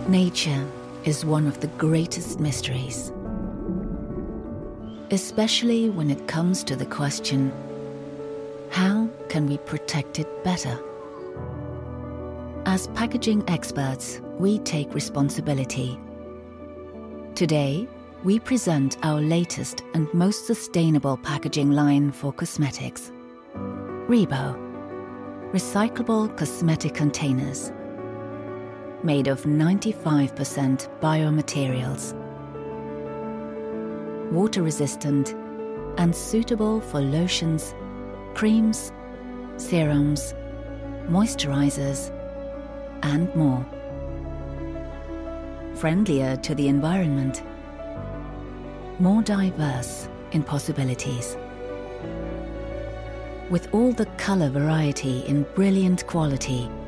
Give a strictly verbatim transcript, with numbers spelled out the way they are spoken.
Nature is one of the greatest mysteries, especially when it comes to the question, how can we protect it better? As packaging experts, we take responsibility. Today, we present our latest and most sustainable packaging line for cosmetics. Rebo, recyclable cosmetic containers, made of ninety-five percent biomaterials, water-resistant and suitable for lotions, creams, serums, moisturizers, and more. Friendlier to the environment, more diverse in possibilities. With all the color variety in brilliant quality